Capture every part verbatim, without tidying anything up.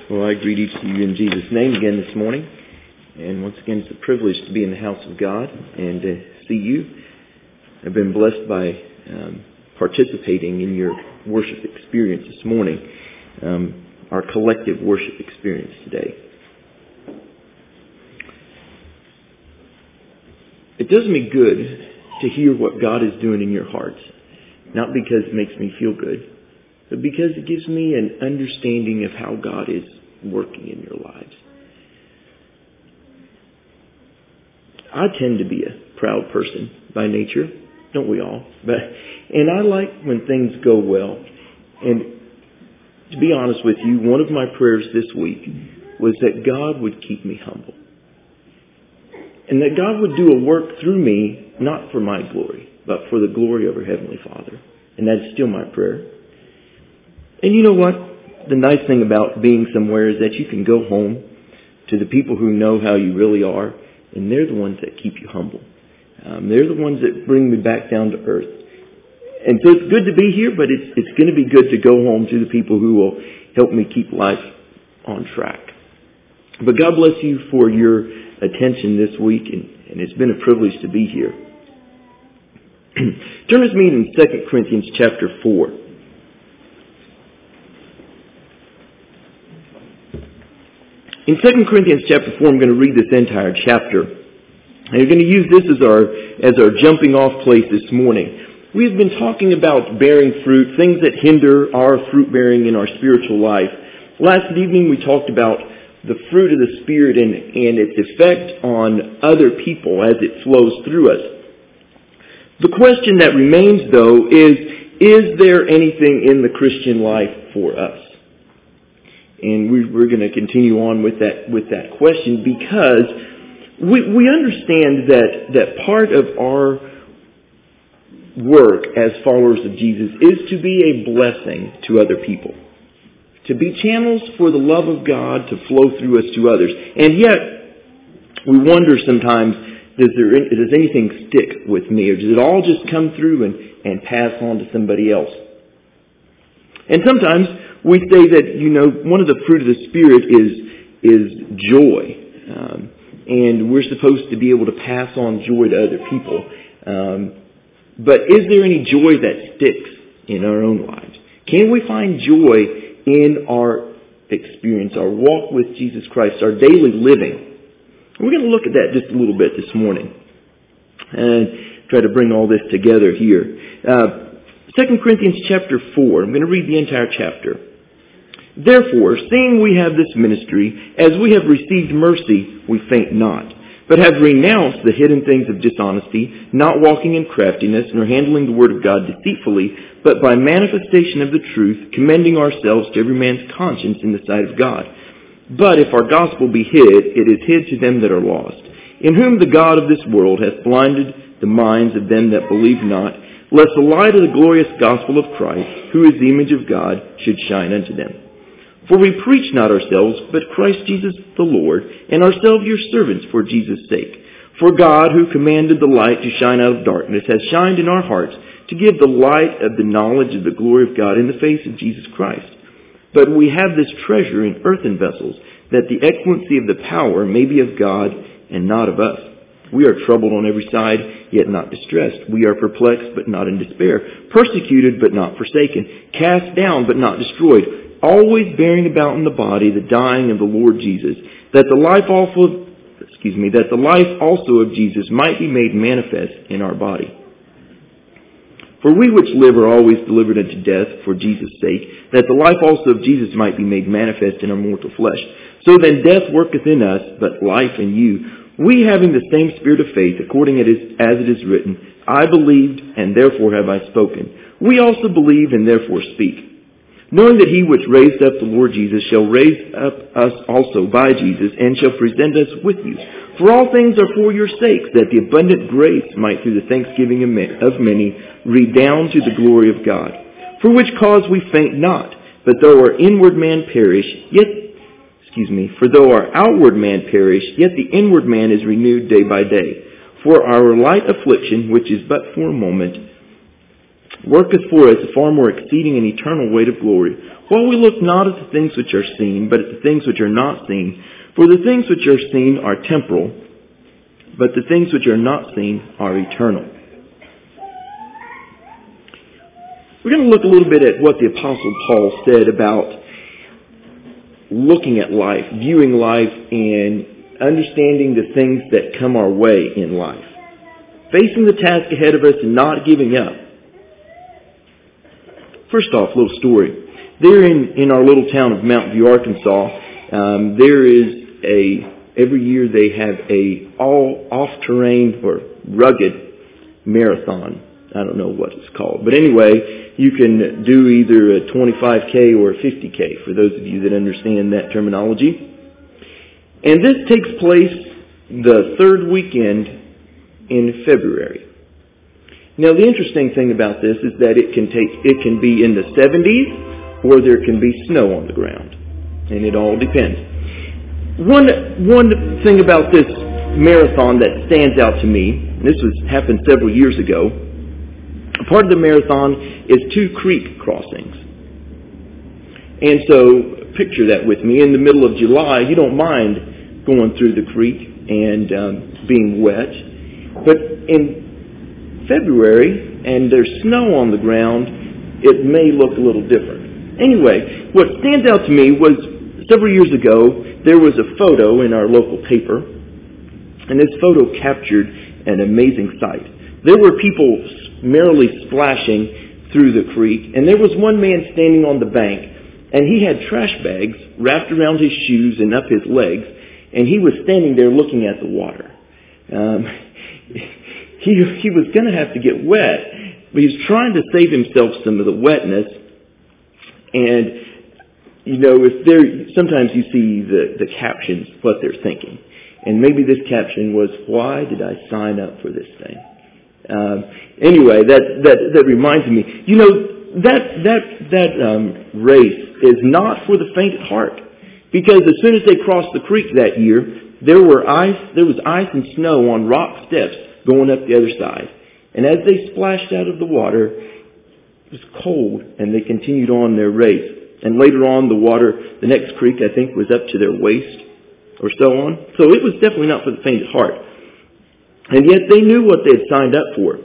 Well, I greet each of you in Jesus' name again this morning. And once again, it's a privilege to be in the house of God and to see you. I've been blessed by um, participating in your worship experience this morning, um, our collective worship experience today. It does me good to hear what God is doing in your hearts, not because it makes me feel good, but because it gives me an understanding of how God is working in your lives. I tend to be a proud person by nature, don't we all? But and I like when things go well. And to be honest with you, one of my prayers this week was that God would keep me humble. And that God would do a work through me, not for my glory, but for the glory of our Heavenly Father. And that's still my prayer. And you know what? The nice thing about being somewhere is that you can go home to the people who know how you really are, and they're the ones that keep you humble. Um, they're the ones that bring me back down to earth. And so it's good to be here, but it's it's going to be good to go home to the people who will help me keep life on track. But God bless you for your attention this week, and, and it's been a privilege to be here. Turn with me in Second Corinthians chapter four. In Second Corinthians chapter four, I'm going to read this entire chapter. And we're going to use this as our as our jumping off place this morning. We've been talking about bearing fruit, things that hinder our fruit bearing in our spiritual life. Last evening we talked about the fruit of the Spirit and, and its effect on other people as it flows through us. The question that remains, though, is, is there anything in the Christian life for us? And we, we're going to continue on with that with that question because we, we understand that, that part of our work as followers of Jesus is to be a blessing to other people. To be channels for the love of God to flow through us to others. And yet, we wonder sometimes, does there does anything stick with me? Or does it all just come through and, and pass on to somebody else? And sometimes we say that, you know, one of the fruit of the Spirit is is joy. Um, and we're supposed to be able to pass on joy to other people. Um, but is there any joy that sticks in our own lives? Can we find joy in our experience, our walk with Jesus Christ, our daily living? We're going to look at that just a little bit this morning and try to bring all this together here. Uh, Second Corinthians chapter four, I'm going to read the entire chapter. Therefore, seeing we have this ministry, as we have received mercy, we faint not, but have renounced the hidden things of dishonesty, not walking in craftiness, nor handling the word of God deceitfully, but by manifestation of the truth, commending ourselves to every man's conscience in the sight of God. But if our gospel be hid, it is hid to them that are lost, in whom the God of this world hath blinded the minds of them that believe not, lest the light of the glorious gospel of Christ, who is the image of God, should shine unto them. For we preach not ourselves, but Christ Jesus the Lord, and ourselves your servants for Jesus' sake. For God, who commanded the light to shine out of darkness, has shined in our hearts to give the light of the knowledge of the glory of God in the face of Jesus Christ. But we have this treasure in earthen vessels, that the excellency of the power may be of God and not of us. We are troubled on every side, yet not distressed. We are perplexed, but not in despair. Persecuted, but not forsaken. Cast down, but not destroyed. Always bearing about in the body the dying of the Lord Jesus, that the life also, excuse me, that the life also of Jesus might be made manifest in our body. For we which live are always delivered unto death for Jesus' sake, that the life also of Jesus might be made manifest in our mortal flesh. So then death worketh in us, but life in you. We having the same spirit of faith, according as it is written, I believed, and therefore have I spoken. We also believe, and therefore speak. Knowing that he which raised up the Lord Jesus shall raise up us also by Jesus, and shall present us with you. For all things are for your sakes, that the abundant grace might through the thanksgiving of many redound to the glory of God. For which cause we faint not, but though our inward man perish, yet, excuse me, for though our outward man perish, yet the inward man is renewed day by day. For our light affliction, which is but for a moment, worketh for us a far more exceeding and eternal weight of glory. While we look not at the things which are seen, but at the things which are not seen. For the things which are seen are temporal, but the things which are not seen are eternal. We're going to look a little bit at what the Apostle Paul said about looking at life, viewing life, and understanding the things that come our way in life. Facing the task ahead of us and not giving up. First off, a little story. There in, in our little town of Mountain View, Arkansas, um, there is a, every year they have a all off-terrain or rugged marathon. I don't know what it's called. But anyway, you can do either a twenty-five K or a fifty K for those of you that understand that terminology. And this takes place the third weekend in February. Now the interesting thing about this is that it can take it can be in the seventies or there can be snow on the ground. And it all depends. One one thing about this marathon that stands out to me, this was happened several years ago. A part of the marathon is two creek crossings. And so, picture that with me. In the middle of July, you don't mind going through the creek and um, being wet. But in February, and there's snow on the ground, it may look a little different. Anyway, what stands out to me was several years ago, there was a photo in our local paper, and this photo captured an amazing sight. There were people merrily splashing through the creek, and there was one man standing on the bank, and he had trash bags wrapped around his shoes and up his legs, and he was standing there looking at the water. Um, he he was going to have to get wet, but he was trying to save himself some of the wetness. And you know, if there sometimes you see the the captions, what they're thinking, and maybe this caption was, "Why did I sign up for this thing?" Um, anyway, that, that that reminds me. You know, that that that um, race is not for the faint at heart, because as soon as they crossed the creek that year, there were ice. There was ice and snow on rock steps going up the other side, and as they splashed out of the water, it was cold, and they continued on their race. And later on, the water, the next creek, I think, was up to their waist, or so on. So it was definitely not for the faint at heart. And yet they knew what they had signed up for.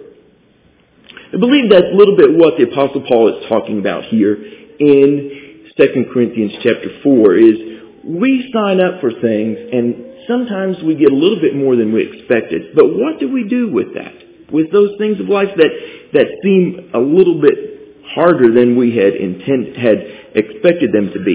I believe that's a little bit what the Apostle Paul is talking about here in Second Corinthians chapter four, is we sign up for things and sometimes we get a little bit more than we expected. But what do we do with that? With those things of life that, that seem a little bit harder than we had intended, had expected them to be.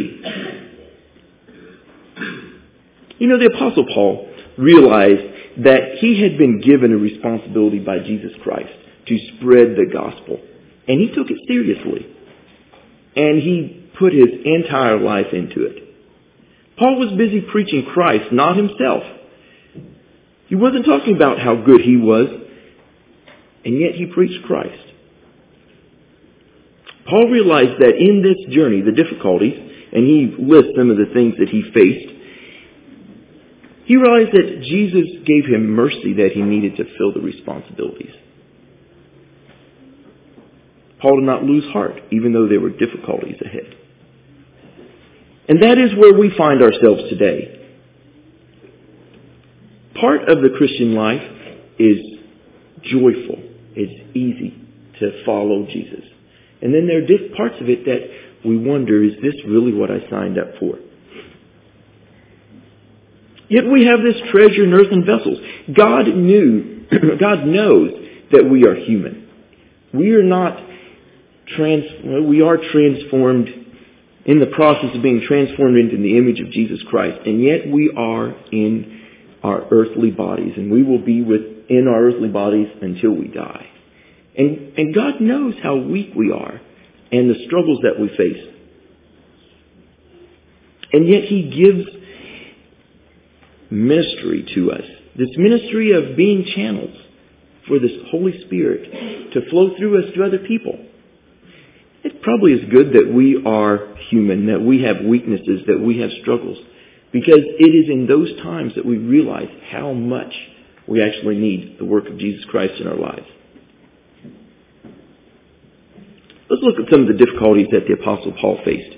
You know, the Apostle Paul realized that he had been given a responsibility by Jesus Christ to spread the gospel. And he took it seriously. And he put his entire life into it. Paul was busy preaching Christ, not himself. He wasn't talking about how good he was, and yet he preached Christ. Paul realized that in this journey, the difficulties, and he lists some of the things that he faced, he realized that Jesus gave him mercy that he needed to fill the responsibilities. Paul did not lose heart, even though there were difficulties ahead. And that is where we find ourselves today. Part of the Christian life is joyful. It's easy to follow Jesus. And then there are parts of it that we wonder, is this really what I signed up for? Yet we have this treasure in earthen vessels. God knew, God knows that we are human. We are not trans, we are transformed in the process of being transformed into the image of Jesus Christ. And yet we are in our earthly bodies, and we will be within our earthly bodies until we die. And, and God knows how weak we are and the struggles that we face. And yet He gives ministry to us. This ministry of being channels for this Holy Spirit to flow through us to other people. It probably is good that we are human, that we have weaknesses, that we have struggles. Because it is in those times that we realize how much we actually need the work of Jesus Christ in our lives. Let's look at some of the difficulties that the Apostle Paul faced.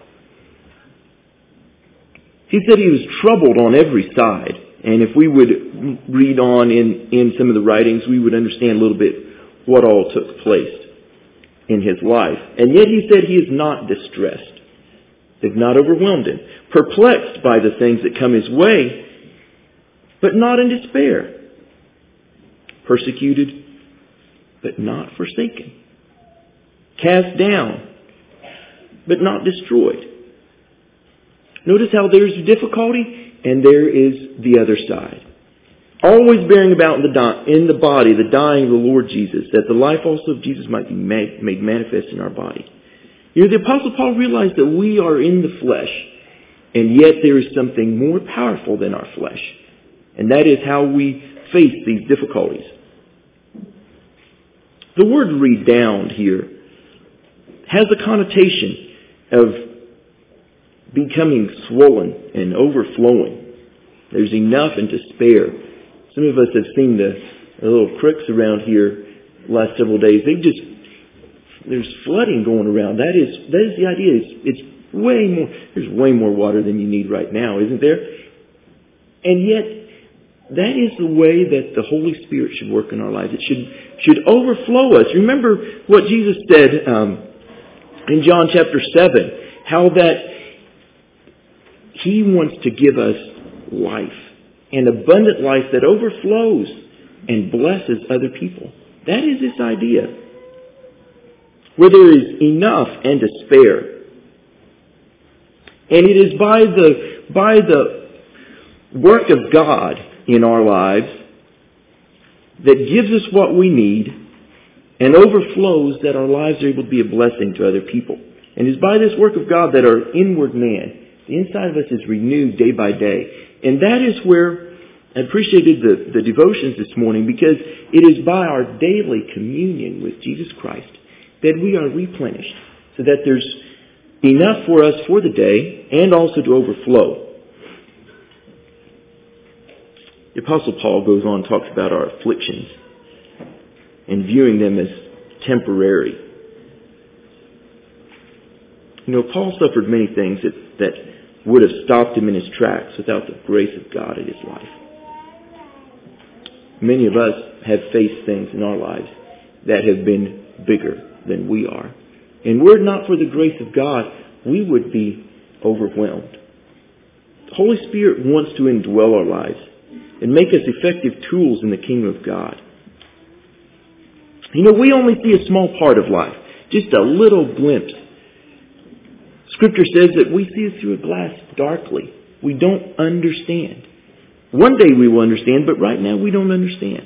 He said he was troubled on every side. And if we would read on in, in some of the writings, we would understand a little bit what all took place in his life. And yet he said he is not distressed. They've not overwhelmed him. Perplexed by the things that come his way, but not in despair. Persecuted, but not forsaken. Cast down, but not destroyed. Notice how there's difficulty and there is the other side. Always bearing about in the, di- in the body the dying of the Lord Jesus, that the life also of Jesus might be made, made manifest in our body. You know, the Apostle Paul realized that we are in the flesh, and yet there is something more powerful than our flesh. And that is how we face these difficulties. The word redound here has a connotation of becoming swollen and overflowing. There's enough and to spare. Some of us have seen the, the little creeks around here the last several days. They just, there's flooding going around. That is, that is the idea. It's, it's way more, there's way more water than you need right now, isn't there? And yet, that is the way that the Holy Spirit should work in our lives. It should, should overflow us. Remember what Jesus said um, in John chapter seven, how that He wants to give us life, an abundant life that overflows and blesses other people. That is this idea, where there is enough and to spare. And it is by the by the work of God in our lives that gives us what we need and overflows, that our lives are able to be a blessing to other people. And it is by this work of God that our inward man, the inside of us, is renewed day by day. And that is where I appreciated the, the devotions this morning, because it is by our daily communion with Jesus Christ that we are replenished, so that there's enough for us for the day and also to overflow. The Apostle Paul goes on and talks about our afflictions and viewing them as temporary. You know, Paul suffered many things that, that would have stopped him in his tracks without the grace of God in his life. Many of us have faced things in our lives that have been bigger than we are. And were it not for the grace of God, we would be overwhelmed. The Holy Spirit wants to indwell our lives and make us effective tools in the kingdom of God. You know, we only see a small part of life, just a little glimpse. Scripture says that we see it through a glass darkly. We don't understand. One day we will understand, but right now we don't understand.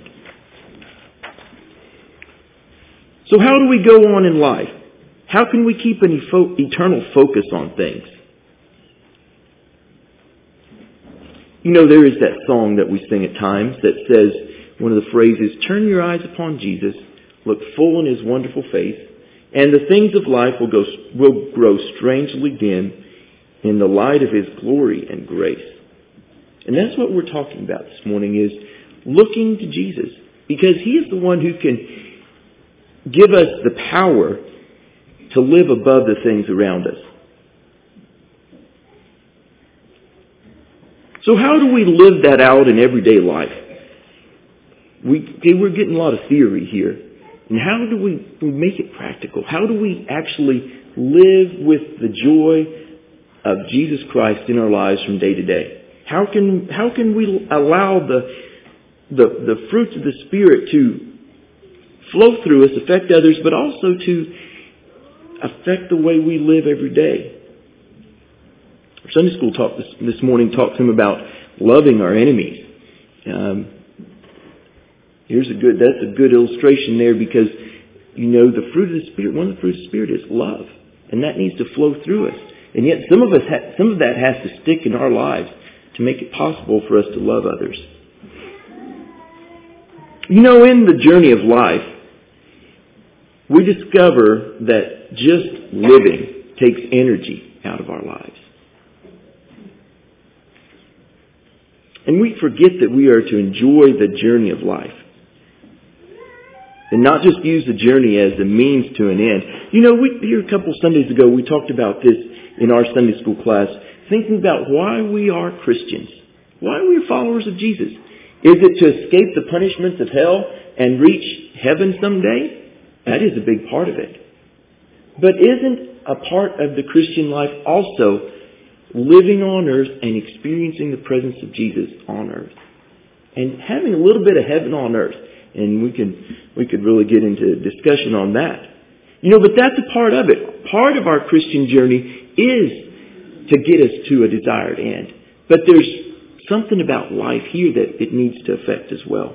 So how do we go on in life? How can we keep an eternal focus on things? You know, there is that song that we sing at times that says, one of the phrases, turn your eyes upon Jesus, look full in His wonderful face, and the things of life will go will grow strangely dim in the light of His glory and grace. And that's what we're talking about this morning, is looking to Jesus, because He is the one who can give us the power to live above the things around us. So how do we live that out in everyday life? We, okay, we're getting a lot of theory here. And how do we, we make it practical? How do we actually live with the joy of Jesus Christ in our lives from day to day? How can how can we allow the the, the fruits of the Spirit to flow through us, affect others, but also to affect the way we live every day? Our Sunday school talk this, this morning talks to him about loving our enemies. Um, here's a good, that's a good illustration there, because, you know, the fruit of the Spirit, one of the fruits of the Spirit is love. And that needs to flow through us. And yet some of us, ha- some of that has to stick in our lives to make it possible for us to love others. You know, in the journey of life, we discover that just living takes energy out of our lives. And we forget that we are to enjoy the journey of life. And not just use the journey as a means to an end. You know, we here a couple Sundays ago, we talked about this in our Sunday school class, thinking about why we are Christians. Why we are followers of Jesus. Is it to escape the punishments of hell and reach heaven someday? That is a big part of it. But isn't a part of the Christian life also living on earth and experiencing the presence of Jesus on earth? And having a little bit of heaven on earth. And we can we could really get into discussion on that. You know, but that's a part of it. Part of our Christian journey is to get us to a desired end. But there's something about life here that it needs to affect as well.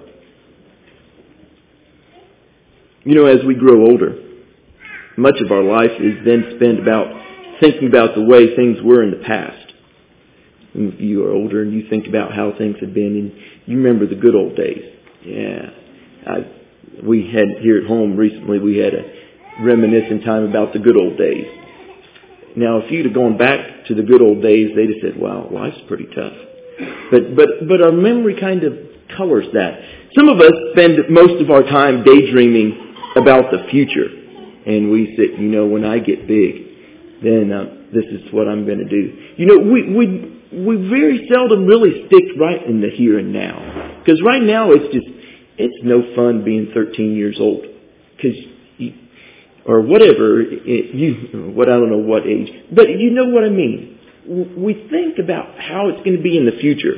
You know, as we grow older, much of our life is then spent about thinking about the way things were in the past. When you are older and you think about how things have been, and you remember the good old days. Yeah. I, we had here at home recently, we had a reminiscent time about the good old days. Now, if you'd have gone back to the good old days, they'd have said, wow, life's pretty tough. But, but, but our memory kind of colors that. Some of us spend most of our time daydreaming about the future. And we say, you know, when I get big, then uh, this is what I'm going to do. You know, we, we, we very seldom really stick right in the here and now. Because right now it's just, it's no fun being thirteen years old. Because you, or whatever, it, you, what I don't know what age. But you know what I mean. We think about how it's going to be in the future.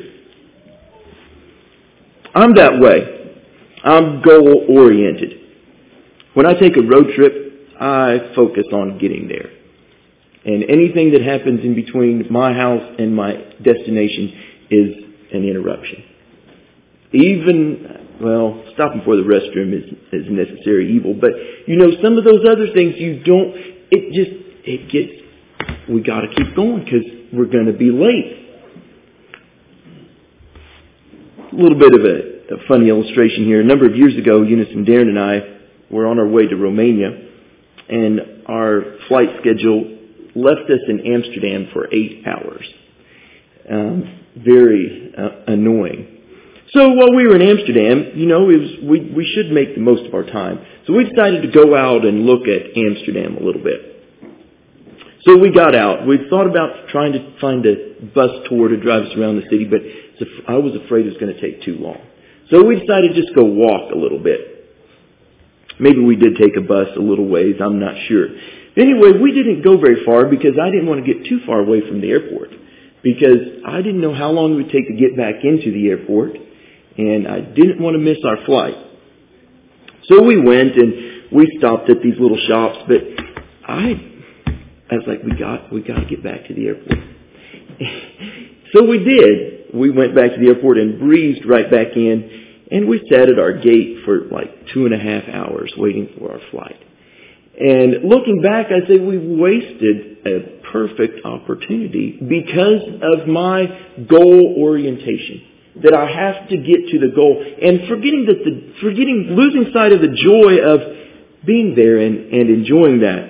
I'm that way. I'm goal-oriented. When I take a road trip, I focus on getting there. And anything that happens in between my house and my destination is an interruption. Even, well, stopping for the restroom is, is necessary evil. But, you know, some of those other things you don't, it just, it gets, we got to keep going because we're going to be late. A little bit of a, a funny illustration here. A number of years ago, Eunice and Darren and I were on our way to Romania, and our flight schedule left us in Amsterdam for eight hours. Um, very uh, annoying. So while we were in Amsterdam, you know, it was, we, we should make the most of our time. So we decided to go out and look at Amsterdam a little bit. So we got out. We thought about trying to find a bus tour to drive us around the city, but I was afraid it was going to take too long. So we decided to just go walk a little bit. Maybe we did take a bus a little ways, I'm not sure. Anyway, we didn't go very far because I didn't want to get too far away from the airport. Because I didn't know how long it would take to get back into the airport. And I didn't want to miss our flight. So we went and we stopped at these little shops. But I, I was like, we got, we got to get back to the airport. So we did. We went back to the airport and breezed right back in. And we sat at our gate for like two and a half hours waiting for our flight. And looking back, I say we wasted a perfect opportunity because of my goal orientation. That I have to get to the goal. And forgetting that the, forgetting, losing sight of the joy of being there and, and enjoying that.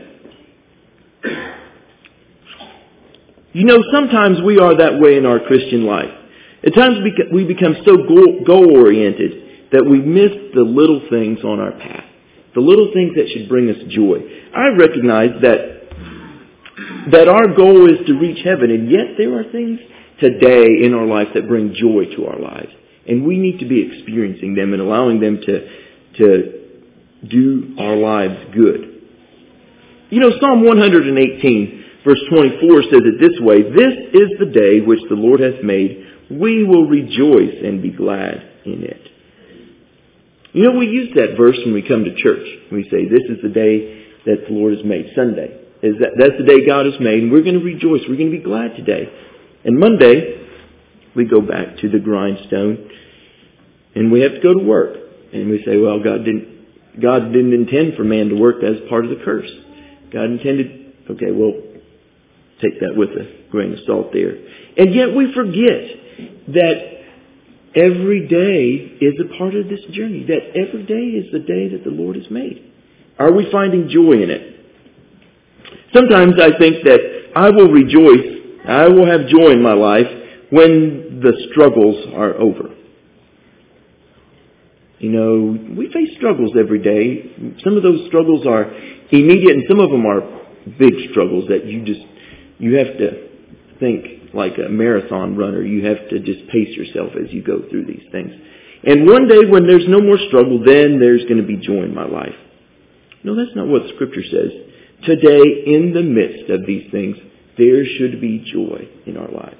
You know, sometimes we are that way in our Christian life. At times we become so goal-oriented that we miss the little things on our path. The little things that should bring us joy. I recognize that that our goal is to reach heaven, and yet there are things today in our life that bring joy to our lives. And we need to be experiencing them and allowing them to, to do our lives good. You know, Psalm one eighteen, verse twenty-four says it this way, "This is the day which the Lord hath made. We will rejoice and be glad in it." You know, we use that verse when we come to church. We say, this is the day that the Lord has made, Sunday. Is that, that's the day God has made, and we're going to rejoice. We're going to be glad today. And Monday, we go back to the grindstone, and we have to go to work. And we say, well, God didn't, God didn't intend for man to work. As part of the curse. God intended, okay, well, take that with a grain of salt there. And yet we forget that every day is a part of this journey. That every day is the day that the Lord has made. Are we finding joy in it? Sometimes I think that I will rejoice, I will have joy in my life when the struggles are over. You know, we face struggles every day. Some of those struggles are immediate and some of them are big struggles that you just, you have to think like a marathon runner. You have to just pace yourself as you go through these things. And one day when there's no more struggle, then there's going to be joy in my life. No, that's not what Scripture says. Today, in the midst of these things, there should be joy in our lives.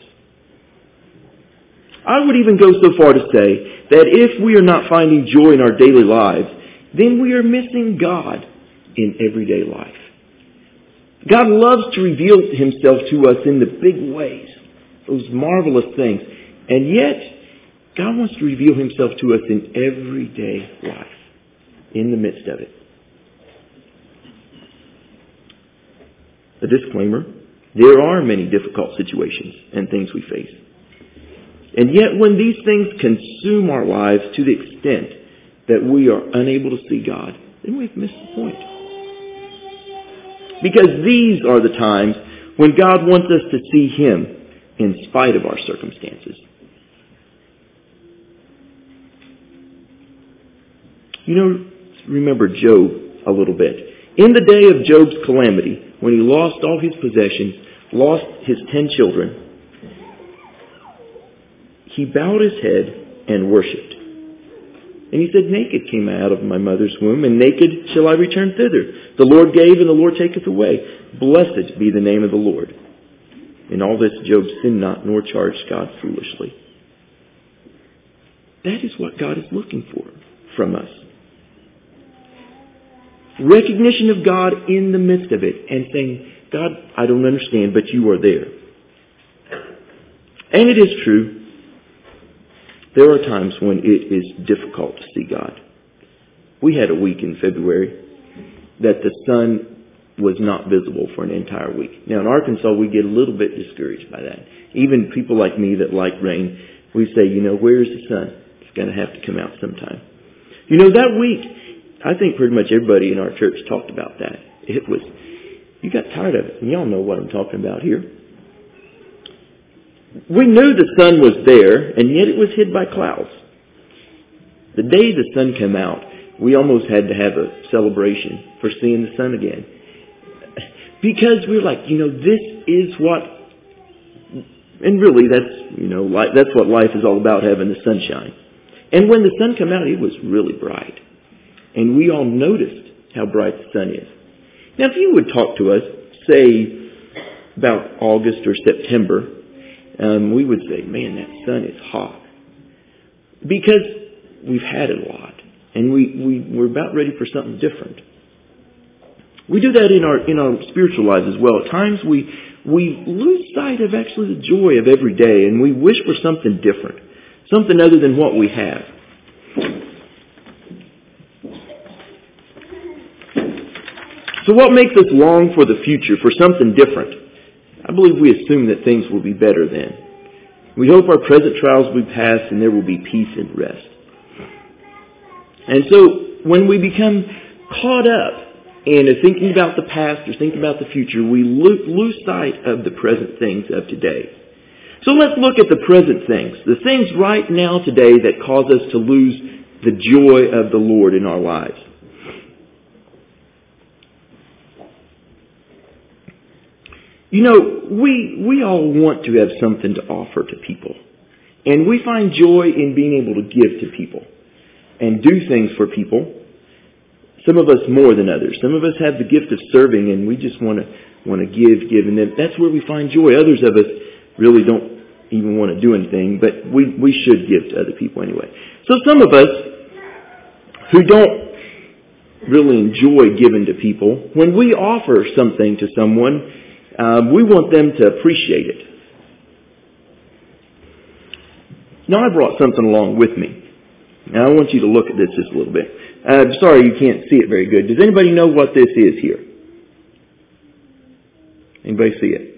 I would even go so far to say that if we are not finding joy in our daily lives, then we are missing God in everyday life. God loves to reveal Himself to us in the big ways, those marvelous things. And yet, God wants to reveal Himself to us in everyday life, in the midst of it. A disclaimer, there are many difficult situations and things we face. And yet when these things consume our lives to the extent that we are unable to see God, then we've missed the point. Because these are the times when God wants us to see Him in spite of our circumstances. You know, remember Job a little bit. In the day of Job's calamity, when he lost all his possessions, lost his ten children, he bowed his head and worshipped. And he said, naked came I out of my mother's womb, and naked shall I return thither. The Lord gave, and the Lord taketh away. Blessed be the name of the Lord. In all this Job sinned not, nor charged God foolishly. That is what God is looking for from us. Recognition of God in the midst of it, and saying, God, I don't understand, but you are there. And it is true, there are times when it is difficult to see God. We had a week in February that the sun was not visible for an entire week. Now in Arkansas we get a little bit discouraged by that. Even people like me that like rain, we say, you know, where's the sun? It's going to have to come out sometime. You know, that week, I think pretty much everybody in our church talked about that. It was, you got tired of it. And y'all know what I'm talking about here. We knew the sun was there, and yet it was hid by clouds. The day the sun came out, we almost had to have a celebration for seeing the sun again. Because we were like, you know, this is what, and really that's, you know, that's what life is all about, having the sunshine. And when the sun came out, it was really bright. And we all noticed how bright the sun is. Now, if you would talk to us, say, about August or September, um, we would say, man, that sun is hot. Because we've had it a lot. And we, we, we're about ready for something different. We do that in our in our spiritual lives as well. At times we, we lose sight of actually the joy of every day, and we wish for something different. Something other than what we have. So what makes us long for the future, for something different? I believe we assume that things will be better then. We hope our present trials will be past and there will be peace and rest. And so when we become caught up in thinking about the past or thinking about the future, we lose sight of the present things of today. So let's look at the present things. The things right now today that cause us to lose the joy of the Lord in our lives. You know, we we all want to have something to offer to people. And we find joy in being able to give to people and do things for people. Some of us more than others. Some of us have the gift of serving and we just want to want to give, give. And that's where we find joy. Others of us really don't even want to do anything, but we, we should give to other people anyway. So some of us who don't really enjoy giving to people, when we offer something to someone, Um, we want them to appreciate it. Now I brought something along with me. Now I want you to look at this just a little bit. I'm uh, sorry you can't see it very good. Does anybody know what this is here? Anybody see it?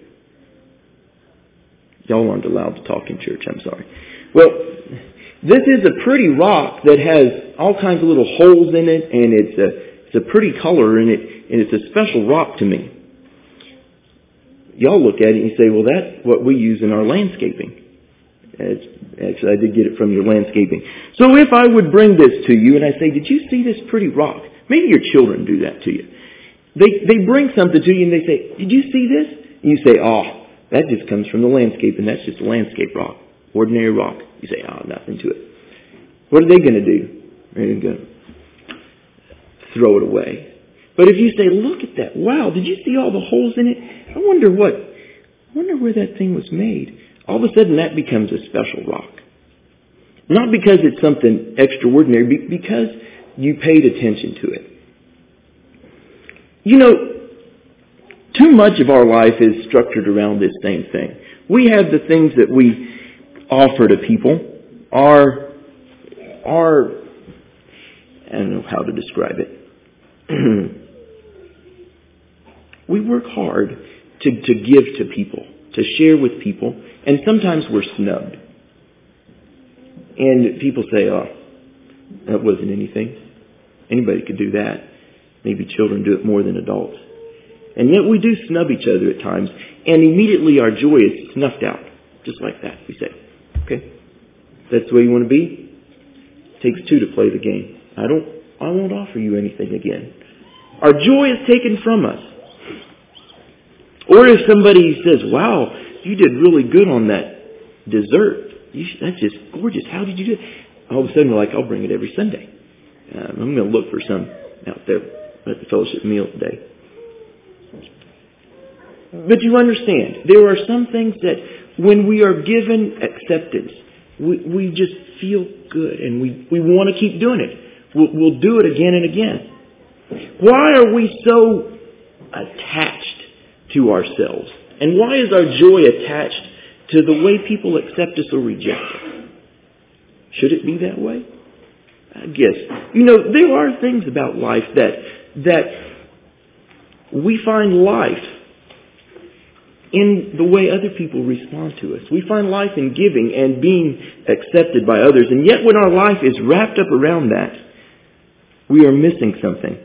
Y'all aren't allowed to talk in church, I'm sorry. Well, this is a pretty rock that has all kinds of little holes in it, and it's a, it's a pretty color in it, and it's a special rock to me. Y'all look at it and you say, well, that's what we use in our landscaping. Actually, I did get it from your landscaping. So if I would bring this to you and I say, did you see this pretty rock? Maybe your children do that to you. They they bring something to you and they say, did you see this? And you say, oh, that just comes from the landscape and that's just a landscape rock. Ordinary rock. You say, oh, nothing to it. What are they going to do? They're going to throw it away. But if you say, look at that. Wow, did you see all the holes in it? I wonder what, I wonder where that thing was made. All of a sudden that becomes a special rock. Not because it's something extraordinary, because you paid attention to it. You know, too much of our life is structured around this same thing. We have the things that we offer to people. Our, our, I don't know how to describe it. We work hard to, to give to people, to share with people, and sometimes we're snubbed. And people say, oh, that wasn't anything. Anybody could do that. Maybe children do it more than adults. And yet we do snub each other at times, and immediately our joy is snuffed out. Just like that. We say, okay, that's the way you want to be? It takes two to play the game. I don't, I won't offer you anything again. Our joy is taken from us. Or if somebody says, wow, you did really good on that dessert. You should, that's just gorgeous. How did you do it? All of a sudden we're like, I'll bring it every Sunday. Um, I'm going to look for some out there at the fellowship meal today. But you understand, there are some things that when we are given acceptance, we, we just feel good and we, we want to keep doing it. We'll, we'll do it again and again. Why are we so attached to ourselves? And why is our joy attached to the way people accept us or reject us? Should it be that way? I guess. You know, there are things about life that that we find life in the way other people respond to us. We find life in giving and being accepted by others. And yet when our life is wrapped up around that, we are missing something.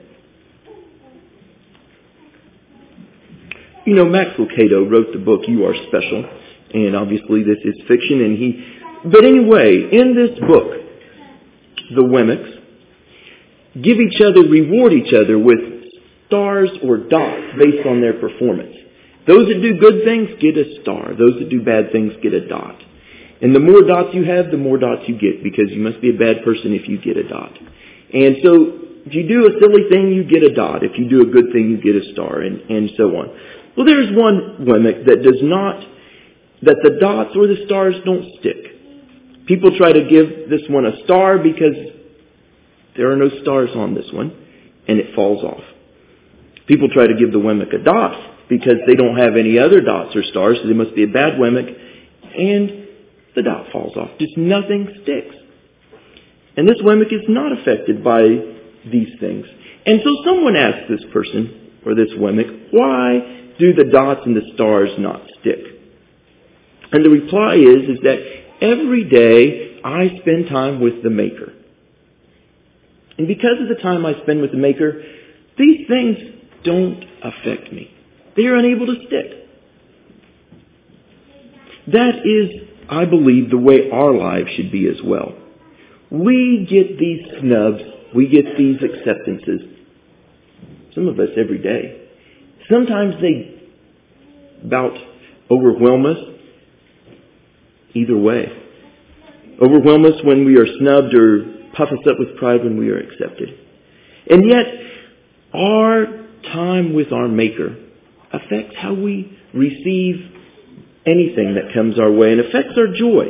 You know, Max Lucado wrote the book, You Are Special. And obviously this is fiction. And he, but anyway, in this book, the Wemmicks give each other, reward each other with stars or dots based on their performance. Those that do good things get a star. Those that do bad things get a dot. And the more dots you have, the more dots you get, because you must be a bad person if you get a dot. And so if you do a silly thing, you get a dot. If you do a good thing, you get a star, and, and so on. Well, there's one Wemmick that does not, that the dots or the stars don't stick. People try to give this one a star because there are no stars on this one, and it falls off. People try to give the Wemmick a dot because they don't have any other dots or stars, so they must be a bad Wemmick, and the dot falls off. Just nothing sticks. And this Wemmick is not affected by these things. And so someone asks this person, or this Wemmick, why do the dots and the stars not stick? And the reply is, is that every day I spend time with the Maker. And because of the time I spend with the Maker, these things don't affect me. They are unable to stick. That is, I believe, the way our lives should be as well. We get these snubs, we get these acceptances, some of us every day. Sometimes they about overwhelm us. Either way. Overwhelm us when we are snubbed, or puff us up with pride when we are accepted. And yet, our time with our Maker affects how we receive anything that comes our way and affects our joy.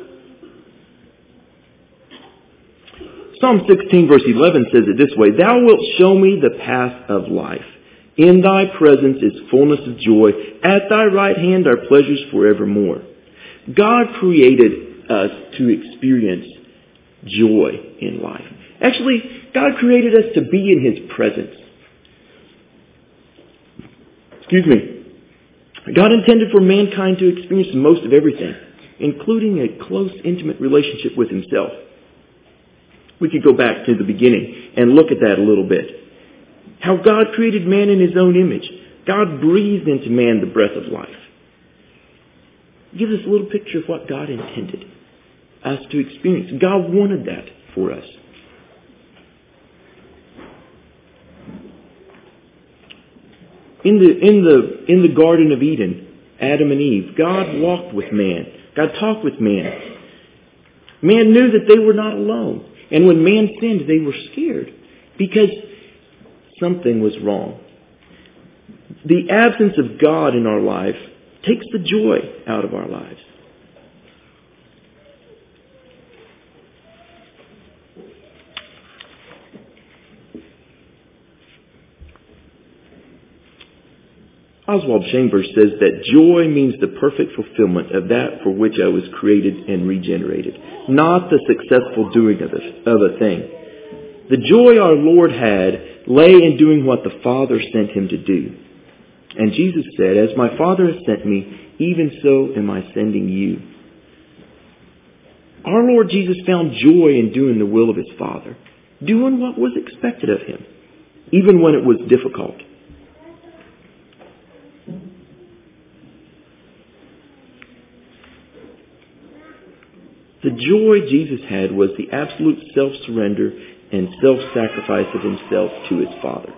Psalm sixteen verse eleven says it this way, Thou wilt show me the path of life. In Thy presence is fullness of joy. At Thy right hand are pleasures forevermore. God created us to experience joy in life. Actually, God created us to be in His presence. Excuse me. God intended for mankind to experience most of everything, including a close, intimate relationship with Himself. We could go back to the beginning and look at that a little bit. How God created man in His own image. God breathed into man the breath of life. gives us a little picture of what God intended us to experience. God wanted that for us. In the, in the, in the Garden of Eden, Adam and Eve, God walked with man. God talked with man. Man knew that they were not alone. And when man sinned, they were scared because something was wrong. The absence of God in our life takes the joy out of our lives. Oswald Chambers says that joy means the perfect fulfillment of that for which I was created and regenerated, not the successful doing of a, of a thing. The joy our Lord had lay in doing what the Father sent Him to do. And Jesus said, as my Father has sent me, even so am I sending you. Our Lord Jesus found joy in doing the will of His Father, doing what was expected of Him, even when it was difficult. The joy Jesus had was the absolute self-surrender and self-sacrifice of Himself to His Father.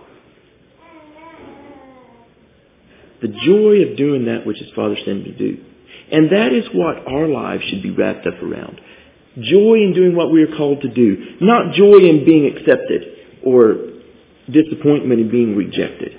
The joy of doing that which His Father sent Him to do. And that is what our lives should be wrapped up around. Joy in doing what we are called to do. Not joy in being accepted or disappointment in being rejected.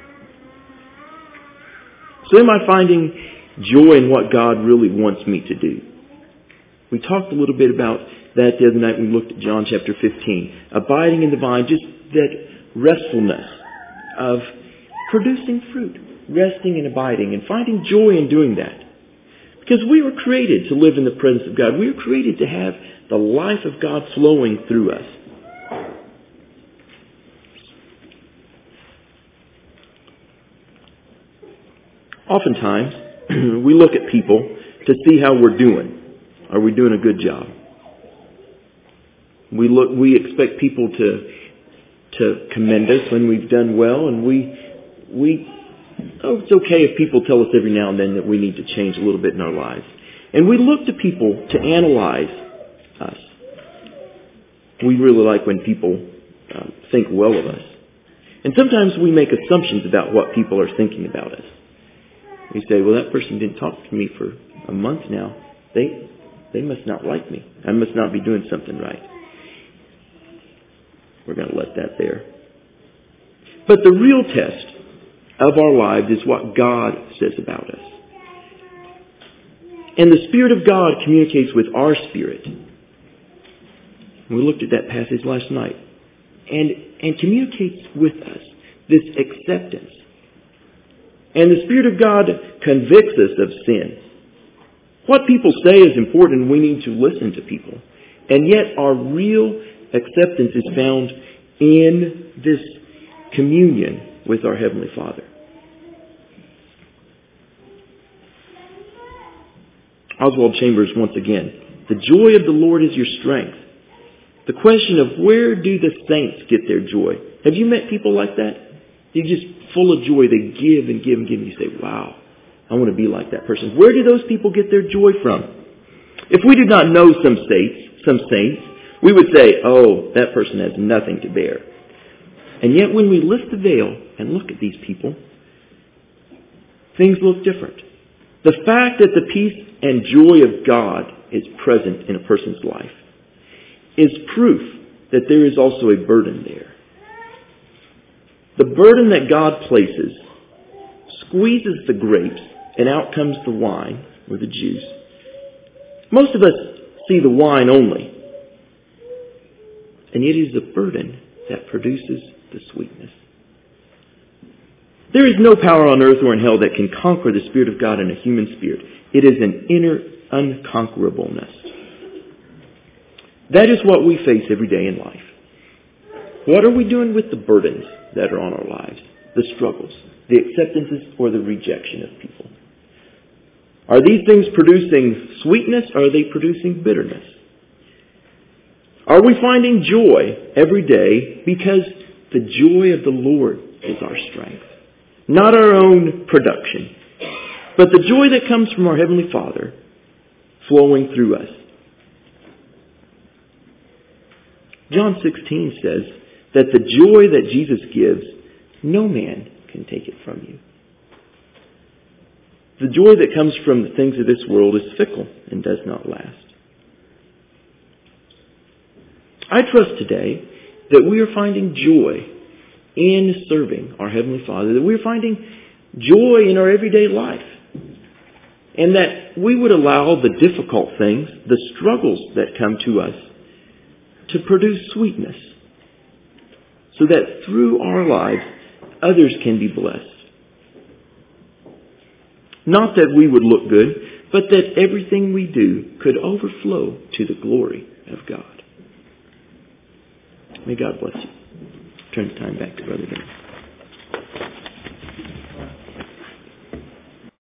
So am I finding joy in what God really wants me to do? We talked a little bit about that the other night when we looked at John chapter fifteen. Abiding in the vine, just that restfulness of producing fruit. Resting and abiding and finding joy in doing that. Because we were created to live in the presence of God. We were created to have the life of God flowing through us. Oftentimes, we look at people to see how we're doing. Are we doing a good job? We look. We expect people to to commend us when we've done well, and we we. Oh, it's okay if people tell us every now and then that we need to change a little bit in our lives. And we look to people to analyze us. We really like when people um, think well of us. And sometimes we make assumptions about what people are thinking about us. We say, well, that person didn't talk to me for a month now. They they must not like me. I must not be doing something right. We're going to let that there. But the real test of our lives is what God says about us. And the Spirit of God communicates with our spirit. We looked at that passage last night. And, and communicates with us this acceptance. And the Spirit of God convicts us of sin. What people say is important. We need to listen to people. And yet our real acceptance is found in this communion with our Heavenly Father. Oswald Chambers once again. The joy of the Lord is your strength. The question of where do the saints get their joy? Have you met people like that? They're just full of joy. They give and give and give. And you say, wow, I want to be like that person. Where do those people get their joy from? If we did not know some saints, some saints, we would say, oh, that person has nothing to bear. And yet when we lift the veil and look at these people, things look different. The fact that the peace and joy of God is present in a person's life is proof that there is also a burden there. The burden that God places squeezes the grapes and out comes the wine or the juice. Most of us see the wine only. And it is the burden that produces the sweetness. There is no power on earth or in hell that can conquer the Spirit of God in a human spirit. It is an inner unconquerableness. That is what we face every day in life. What are we doing with the burdens that are on our lives? The struggles, the acceptances, or the rejection of people? Are these things producing sweetness or are they producing bitterness? Are we finding joy every day because the joy of the Lord is our strength? Not our own production. but the joy that comes from our Heavenly Father flowing through us. John sixteen says that the joy that Jesus gives, no man can take it from you. The joy that comes from the things of this world is fickle and does not last. I trust today that we are finding joy in serving our Heavenly Father, that we are finding joy in our everyday life, and that we would allow the difficult things, the struggles that come to us, to produce sweetness, so that through our lives others can be blessed. Not that we would look good, but that everything we do could overflow to the glory of God. May God bless you. Turn the time back to Brother Dan.